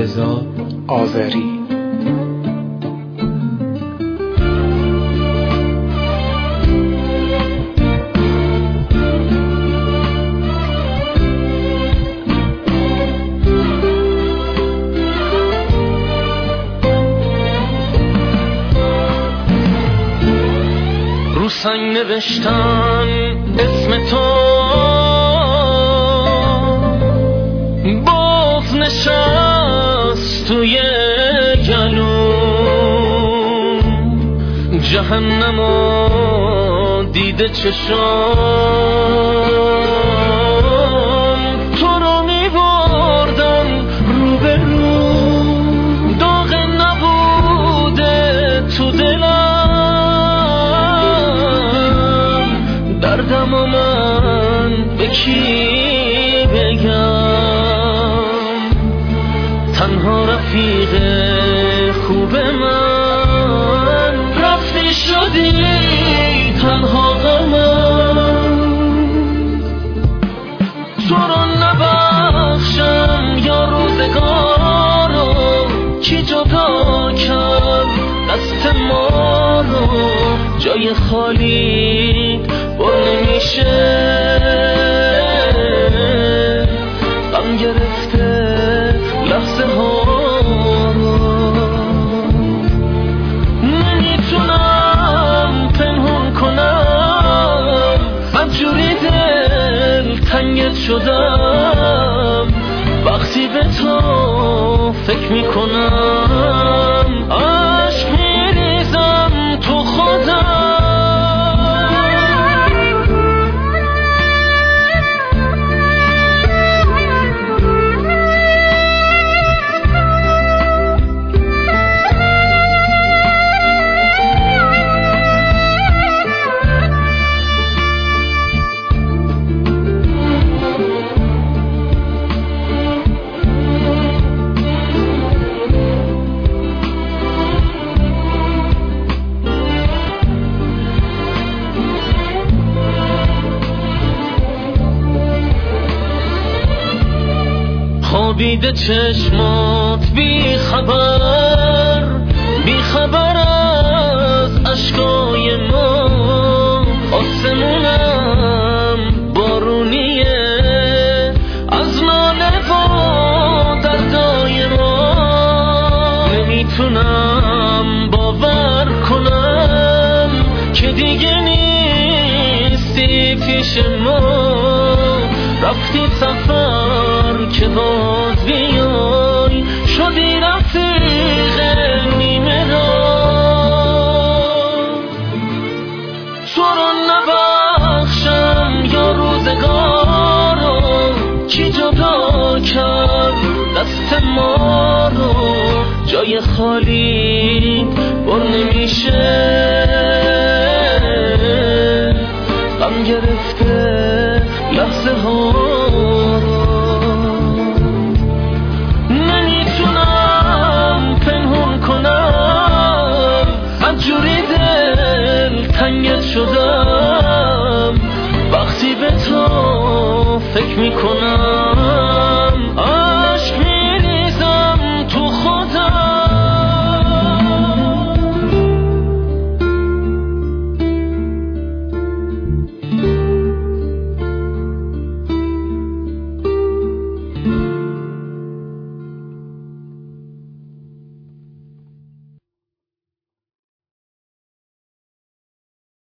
رضا آذری. رو سنگ نوشتن اسم تو، باز نشست توی گلوم، جهنمو دیده چشام، تو رو میبردن رو به رو، داغ نبوده تو دلم، دردم و من به کی بگم، تنها رفیق خوب من رفتی شدی تنها غمم، تو رو نبخشم یا روزگارو، کی جدا کرد دست ما رو، جای خالی پر نمیشه، غم گرفته لحظه ها رو، نمیتونم پنهون کنم، بدجوری دل تنگت شدم، وقتی به تو فکر میکنم عشق میریزم تو خودم. خوابیده چشمات بی خبر از اشکای ما، آسمونم بارونیه از ناله و دردای ما، نمیتونم باور کنم که دیگه نیستی پیش ما، رفتی سفر که باز بیای، شدی رفیق نیمه راه، تو رو نبخشم یا روزگارو، کی جدا کرد دست ما رو، جای خالی پر نمیشه، غم گرفته لحظه ها رو، نمیتونم پنهون کنم، بدجوری دل تنگت شدم، وقتی به تو فکر میکنم